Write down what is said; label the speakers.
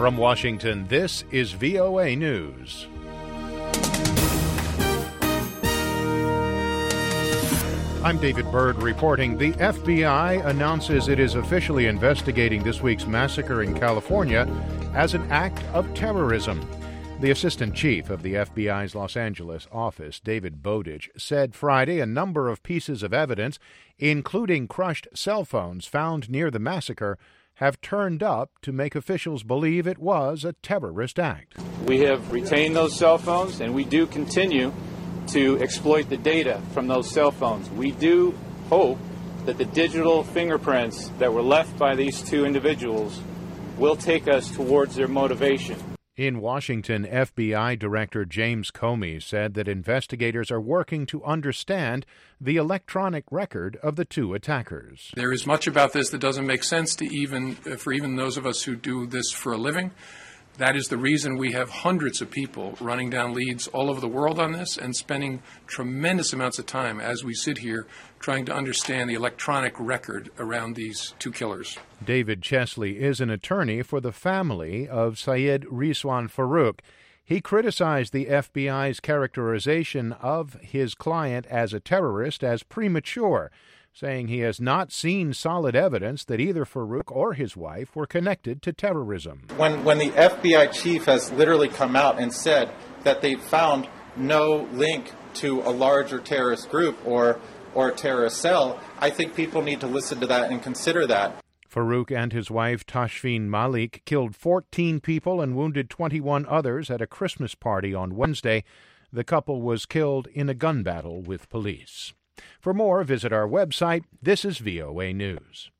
Speaker 1: From Washington, this is VOA News. I'm David Byrd reporting. The FBI announces it is officially investigating this week's massacre in California as an act of terrorism. The assistant chief of the FBI's Los Angeles office, David Bowditch, said Friday a number of pieces of evidence, including crushed cell phones found near the massacre, have turned up to make officials believe it was a terrorist act.
Speaker 2: We have retained those cell phones, and we do continue to exploit the data from those cell phones. We do hope that the digital fingerprints that were left by these two individuals will take us towards their motivation.
Speaker 1: In Washington, FBI Director James Comey said that investigators are working to understand the electronic record of the two attackers.
Speaker 3: There is much about this that doesn't make sense to even those of us who do this for a living. That is the reason we have hundreds of people running down leads all over the world on this and spending tremendous amounts of time as we sit here trying to understand the electronic record around these two killers.
Speaker 1: David Chesley is an attorney for the family of Syed Rizwan Farook. He criticized the FBI's characterization of his client as a terrorist as premature, saying he has not seen solid evidence that either Farook or his wife were connected to terrorism.
Speaker 4: When the FBI chief has literally come out and said that they found no link to a larger terrorist group or a terrorist cell, I think people need to listen to that and consider that.
Speaker 1: Farook and his wife Tashfeen Malik killed 14 people and wounded 21 others at a Christmas party on Wednesday. The couple was killed in a gun battle with police. For more, visit our website. This is VOA News.